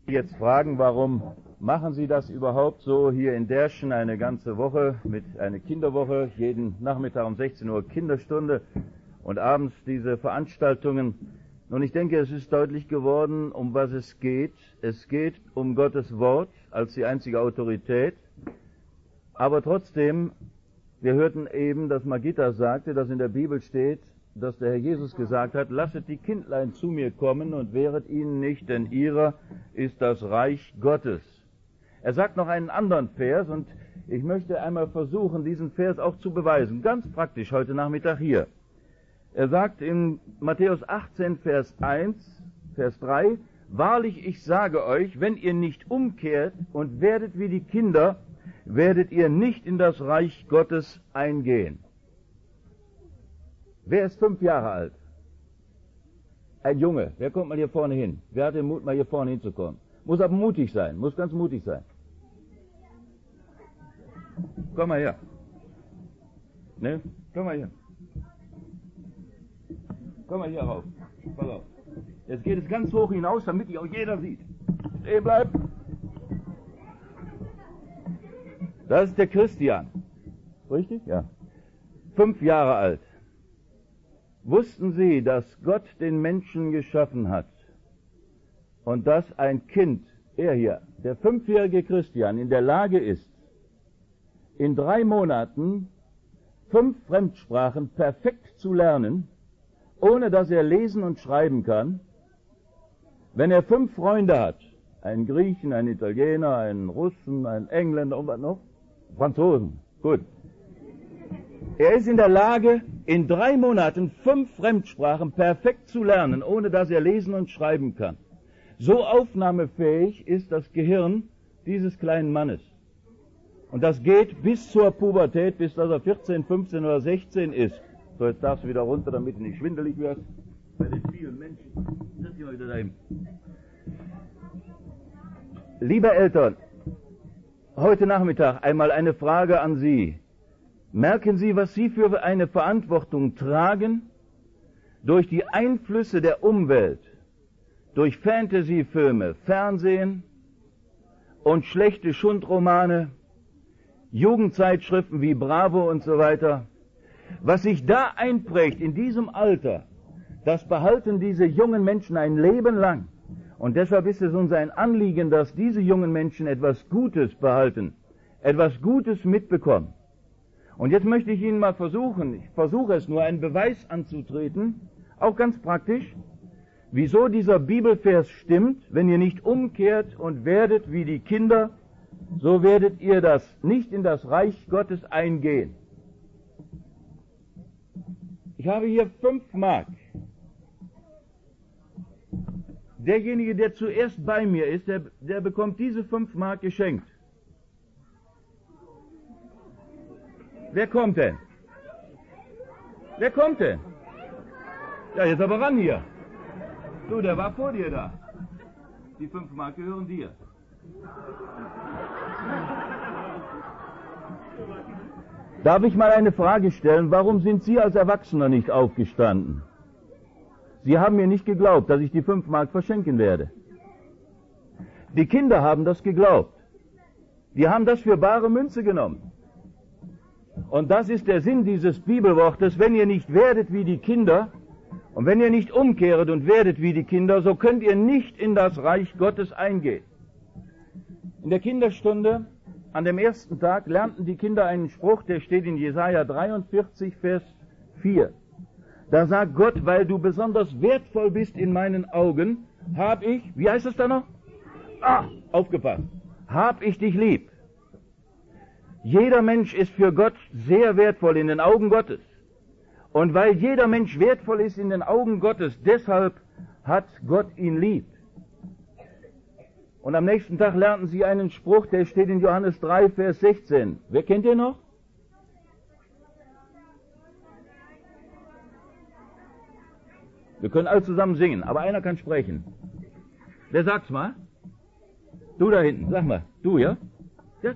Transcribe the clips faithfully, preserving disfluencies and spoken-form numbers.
Jetzt fragen, warum machen Sie das überhaupt so hier in Derschen eine ganze Woche mit einer Kinderwoche, jeden Nachmittag um sechzehn Uhr Kinderstunde und abends diese Veranstaltungen. Nun, ich denke, es ist deutlich geworden, um was es geht. Es geht um Gottes Wort als die einzige Autorität. Aber trotzdem, wir hörten eben, dass Margitta sagte, dass in der Bibel steht, dass der Herr Jesus gesagt hat, lasset die Kindlein zu mir kommen und wehret ihnen nicht, denn ihrer ist das Reich Gottes. Er sagt noch einen anderen Vers und ich möchte einmal versuchen, diesen Vers auch zu beweisen, ganz praktisch heute Nachmittag hier. Er sagt in Matthäus achtzehn, Vers eins, Vers drei, wahrlich, ich sage euch, wenn ihr nicht umkehrt und werdet wie die Kinder, werdet ihr nicht in das Reich Gottes eingehen. Wer ist fünf Jahre alt? Ein Junge. Wer kommt mal hier vorne hin? Wer hat den Mut, mal hier vorne hinzukommen? Muss aber mutig sein, muss ganz mutig sein. Komm mal her. Ne? Komm mal hier. Komm mal hier rauf. Pass auf. Jetzt geht es ganz hoch hinaus, damit dich auch jeder sieht. Stehen bleiben. Das ist der Christian. Richtig? Ja. Fünf Jahre alt. Wussten Sie, dass Gott den Menschen geschaffen hat und dass ein Kind, er hier, der fünfjährige Christian, in der Lage ist, in drei Monaten fünf Fremdsprachen perfekt zu lernen, ohne dass er lesen und schreiben kann? Wenn er fünf Freunde hat, einen Griechen, einen Italiener, einen Russen, einen Engländer und was noch? Franzosen, gut. Er ist in der Lage, in drei Monaten fünf Fremdsprachen perfekt zu lernen, ohne dass er lesen und schreiben kann. So aufnahmefähig ist das Gehirn dieses kleinen Mannes. Und das geht bis zur Pubertät, bis dass er vierzehn, fünfzehn oder sechzehn ist. So, jetzt darfst du wieder runter, damit du nicht schwindelig wirst. Bei den vielen Menschen. Setz dich mal wieder dahin. Liebe Eltern, heute Nachmittag einmal eine Frage an Sie. Merken Sie, was Sie für eine Verantwortung tragen? Durch die Einflüsse der Umwelt, durch Fantasyfilme, Fernsehen und schlechte Schundromane, Jugendzeitschriften wie Bravo und so weiter. Was sich da einprägt in diesem Alter, das behalten diese jungen Menschen ein Leben lang. Und deshalb ist es uns ein Anliegen, dass diese jungen Menschen etwas Gutes behalten, etwas Gutes mitbekommen. Und jetzt möchte ich Ihnen mal versuchen, ich versuche es nur, einen Beweis anzutreten, auch ganz praktisch, wieso dieser Bibelvers stimmt: wenn ihr nicht umkehrt und werdet wie die Kinder, so werdet ihr das nicht in das Reich Gottes eingehen. Ich habe hier fünf Mark. Derjenige, der zuerst bei mir ist, der, der bekommt diese fünf Mark geschenkt. Wer kommt denn? Wer kommt denn? Ja, jetzt aber ran hier. Du, der war vor dir da. Die fünf Mark gehören dir. Darf ich mal eine Frage stellen? Warum sind Sie als Erwachsener nicht aufgestanden? Sie haben mir nicht geglaubt, dass ich die fünf Mark verschenken werde. Die Kinder haben das geglaubt. Die haben das für bare Münze genommen. Und das ist der Sinn dieses Bibelwortes: wenn ihr nicht werdet wie die Kinder, und wenn ihr nicht umkehret und werdet wie die Kinder, so könnt ihr nicht in das Reich Gottes eingehen. In der Kinderstunde an dem ersten Tag lernten die Kinder einen Spruch, der steht in Jesaja dreiundvierzig, Vers vier. Da sagt Gott: weil du besonders wertvoll bist in meinen Augen, hab ich, wie heißt es da noch? Ah, aufgepasst. Hab ich dich lieb. Jeder Mensch ist für Gott sehr wertvoll in den Augen Gottes. Und weil jeder Mensch wertvoll ist in den Augen Gottes, deshalb hat Gott ihn lieb. Und am nächsten Tag lernten sie einen Spruch, der steht in Johannes drei, Vers sechzehn. Wer kennt den noch? Wir können alle zusammen singen, aber einer kann sprechen. Wer sagt's mal? Du da hinten, sag mal. Du, ja? Ja.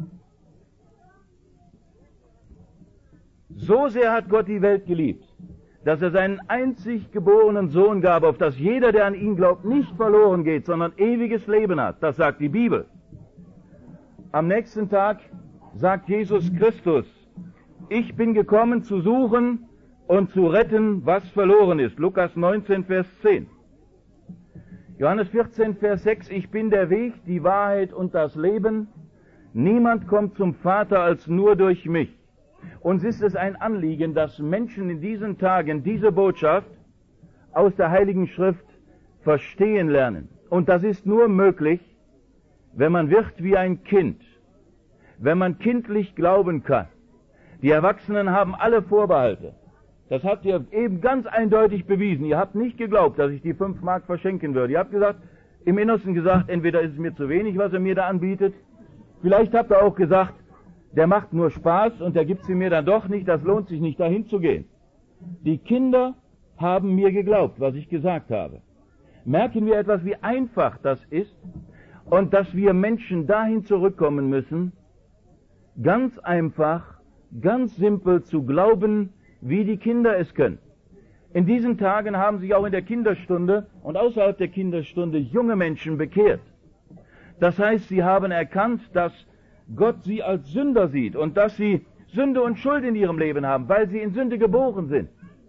So sehr hat Gott die Welt geliebt, dass er seinen einzig geborenen Sohn gab, auf dass jeder, der an ihn glaubt, nicht verloren geht, sondern ewiges Leben hat. Das sagt die Bibel. Am nächsten Tag sagt Jesus Christus, ich bin gekommen zu suchen und zu retten, was verloren ist. Lukas neunzehn, Vers zehn. Johannes vierzehn, Vers sechs, ich bin der Weg, die Wahrheit und das Leben. Niemand kommt zum Vater als nur durch mich. Uns ist es ein Anliegen, dass Menschen in diesen Tagen diese Botschaft aus der Heiligen Schrift verstehen lernen. Und das ist nur möglich, wenn man wird wie ein Kind, wenn man kindlich glauben kann. Die Erwachsenen haben alle Vorbehalte. Das habt ihr eben ganz eindeutig bewiesen. Ihr habt nicht geglaubt, dass ich die fünf Mark verschenken würde. Ihr habt gesagt, im Innersten gesagt, entweder ist es mir zu wenig, was er mir da anbietet. Vielleicht habt ihr auch gesagt, der macht nur Spaß und der gibt sie mir dann doch nicht, das lohnt sich nicht, dahin zu gehen. Die Kinder haben mir geglaubt, was ich gesagt habe. Merken wir etwas, wie einfach das ist und dass wir Menschen dahin zurückkommen müssen, ganz einfach, ganz simpel zu glauben, wie die Kinder es können. In diesen Tagen haben sich auch in der Kinderstunde und außerhalb der Kinderstunde junge Menschen bekehrt. Das heißt, sie haben erkannt, dass Gott sie als Sünder sieht und dass sie Sünde und Schuld in ihrem Leben haben, weil sie in Sünde geboren sind.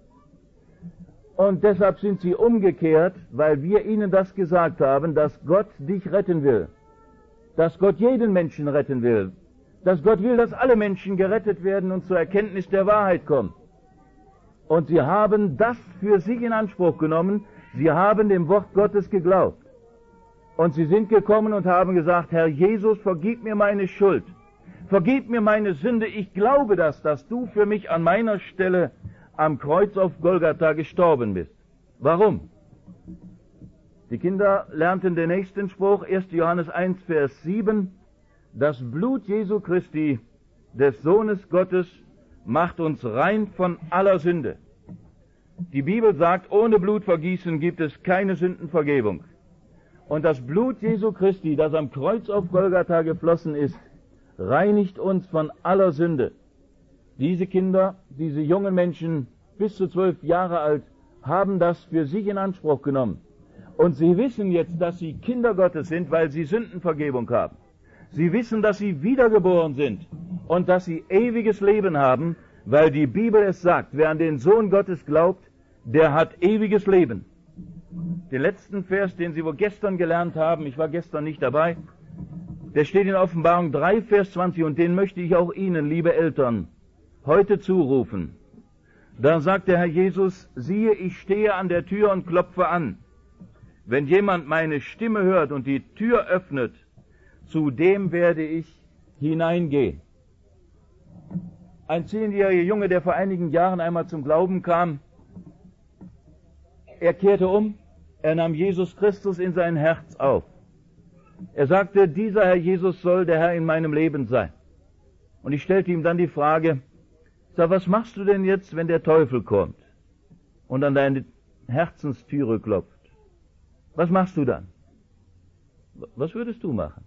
Und deshalb sind sie umgekehrt, weil wir ihnen das gesagt haben, dass Gott dich retten will, dass Gott jeden Menschen retten will, dass Gott will, dass alle Menschen gerettet werden und zur Erkenntnis der Wahrheit kommen. Und sie haben das für sich in Anspruch genommen, sie haben dem Wort Gottes geglaubt. Und sie sind gekommen und haben gesagt, Herr Jesus, vergib mir meine Schuld, vergib mir meine Sünde, ich glaube das, dass du für mich an meiner Stelle am Kreuz auf Golgatha gestorben bist. Warum? Die Kinder lernten den nächsten Spruch, erster Johannes eins, Vers sieben, das Blut Jesu Christi, des Sohnes Gottes, macht uns rein von aller Sünde. Die Bibel sagt, ohne Blutvergießen gibt es keine Sündenvergebung. Und das Blut Jesu Christi, das am Kreuz auf Golgatha geflossen ist, reinigt uns von aller Sünde. Diese Kinder, diese jungen Menschen bis zu zwölf Jahre alt, haben das für sich in Anspruch genommen. Und sie wissen jetzt, dass sie Kinder Gottes sind, weil sie Sündenvergebung haben. Sie wissen, dass sie wiedergeboren sind und dass sie ewiges Leben haben, weil die Bibel es sagt, wer an den Sohn Gottes glaubt, der hat ewiges Leben. Den letzten Vers, den Sie wohl gestern gelernt haben, ich war gestern nicht dabei, der steht in Offenbarung drei, Vers zwanzig, und den möchte ich auch Ihnen, liebe Eltern, heute zurufen. Da sagt der Herr Jesus, siehe, ich stehe an der Tür und klopfe an. Wenn jemand meine Stimme hört und die Tür öffnet, zu dem werde ich hineingehen. Ein zehnjähriger Junge, der vor einigen Jahren einmal zum Glauben kam, er kehrte um, er nahm Jesus Christus in sein Herz auf. Er sagte, dieser Herr Jesus soll der Herr in meinem Leben sein. Und ich stellte ihm dann die Frage, sag, was machst du denn jetzt, wenn der Teufel kommt und an deine Herzenstüre klopft? Was machst du dann? Was würdest du machen?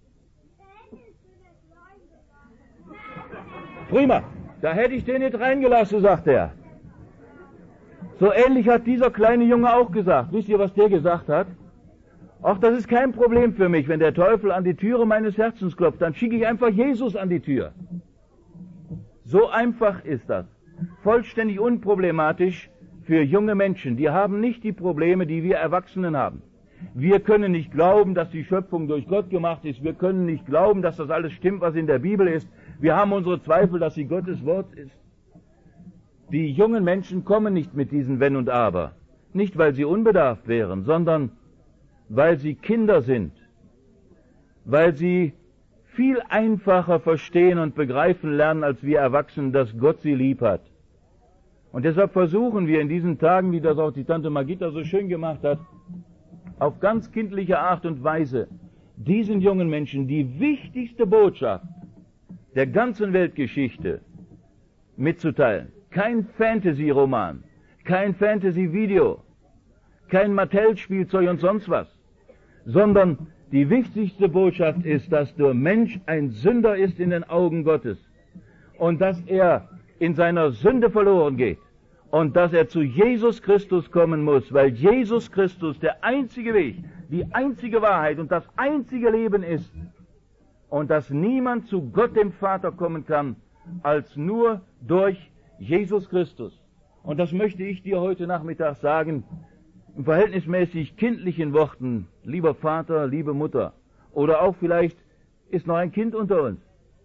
Prima, da hätte ich den nicht reingelassen, sagt er. So ähnlich hat dieser kleine Junge auch gesagt. Wisst ihr, was der gesagt hat? Ach, das ist kein Problem für mich, wenn der Teufel an die Türe meines Herzens klopft, dann schicke ich einfach Jesus an die Tür. So einfach ist das. Vollständig unproblematisch für junge Menschen. Die haben nicht die Probleme, die wir Erwachsenen haben. Wir können nicht glauben, dass die Schöpfung durch Gott gemacht ist. Wir können nicht glauben, dass das alles stimmt, was in der Bibel ist. Wir haben unsere Zweifel, dass sie Gottes Wort ist. Die jungen Menschen kommen nicht mit diesen Wenn und Aber. Nicht, weil sie unbedarft wären, sondern weil sie Kinder sind. Weil sie viel einfacher verstehen und begreifen lernen, als wir Erwachsenen, dass Gott sie lieb hat. Und deshalb versuchen wir in diesen Tagen, wie das auch die Tante Margita so schön gemacht hat, auf ganz kindliche Art und Weise diesen jungen Menschen die wichtigste Botschaft der ganzen Weltgeschichte mitzuteilen. Kein Fantasy-Roman, kein Fantasy-Video, kein Mattel-Spielzeug und sonst was, sondern die wichtigste Botschaft ist, dass der Mensch ein Sünder ist in den Augen Gottes und dass er in seiner Sünde verloren geht und dass er zu Jesus Christus kommen muss, weil Jesus Christus der einzige Weg, die einzige Wahrheit und das einzige Leben ist und dass niemand zu Gott dem Vater kommen kann, als nur durch Jesus Christus. Und das möchte ich dir heute Nachmittag sagen, in verhältnismäßig kindlichen Worten, lieber Vater, liebe Mutter, oder auch vielleicht ist noch ein Kind unter uns,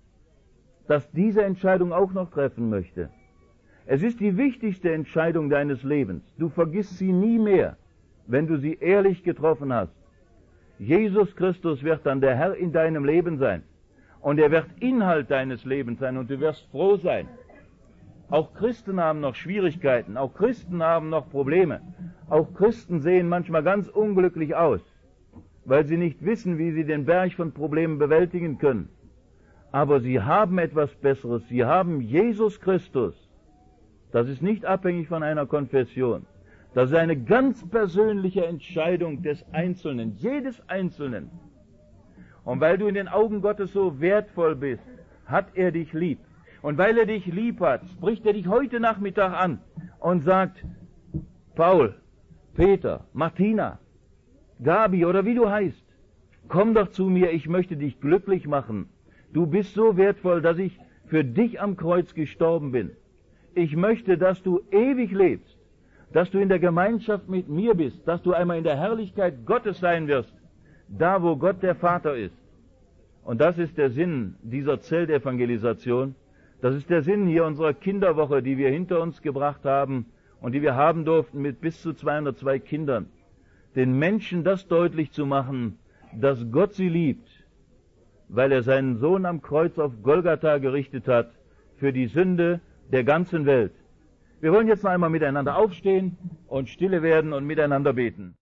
das diese Entscheidung auch noch treffen möchte. Es ist die wichtigste Entscheidung deines Lebens. Du vergisst sie nie mehr, wenn du sie ehrlich getroffen hast. Jesus Christus wird dann der Herr in deinem Leben sein. Und er wird Inhalt deines Lebens sein und du wirst froh sein. Auch Christen haben noch Schwierigkeiten, auch Christen haben noch Probleme. Auch Christen sehen manchmal ganz unglücklich aus, weil sie nicht wissen, wie sie den Berg von Problemen bewältigen können. Aber sie haben etwas Besseres, sie haben Jesus Christus. Das ist nicht abhängig von einer Konfession. Das ist eine ganz persönliche Entscheidung des Einzelnen, jedes Einzelnen. Und weil du in den Augen Gottes so wertvoll bist, hat er dich lieb. Und weil er dich lieb hat, spricht er dich heute Nachmittag an und sagt, Paul, Peter, Martina, Gabi oder wie du heißt, komm doch zu mir, ich möchte dich glücklich machen. Du bist so wertvoll, dass ich für dich am Kreuz gestorben bin. Ich möchte, dass du ewig lebst, dass du in der Gemeinschaft mit mir bist, dass du einmal in der Herrlichkeit Gottes sein wirst, da wo Gott der Vater ist. Und das ist der Sinn dieser Zeltevangelisation. Das ist der Sinn hier unserer Kinderwoche, die wir hinter uns gebracht haben und die wir haben durften mit bis zu zweihundertzwei Kindern. Den Menschen das deutlich zu machen, dass Gott sie liebt, weil er seinen Sohn am Kreuz auf Golgatha gerichtet hat für die Sünde der ganzen Welt. Wir wollen jetzt noch einmal miteinander aufstehen und stille werden und miteinander beten.